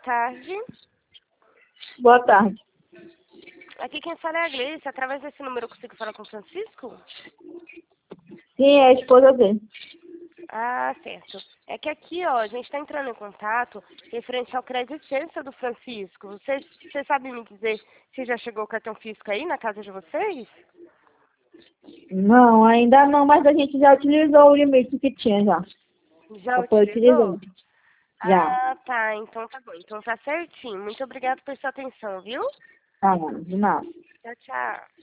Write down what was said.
tarde. Boa tarde. Aqui quem fala é a Gleice. Através desse número eu consigo falar com o Francisco? Sim, é a esposa dele. Ah, certo. É que aqui, ó, a gente está entrando em contato referente ao crédito licença do Francisco. Você sabe me dizer se já chegou o cartão físico aí na casa de vocês? Não, ainda não, mas a gente já utilizou o limite que tinha já. Já Já foi utilizou? utilizando. Já. Ah, tá. Então tá bom. Então tá certinho. Muito obrigada por sua atenção, viu? Ah, de nada. Tchau, tchau.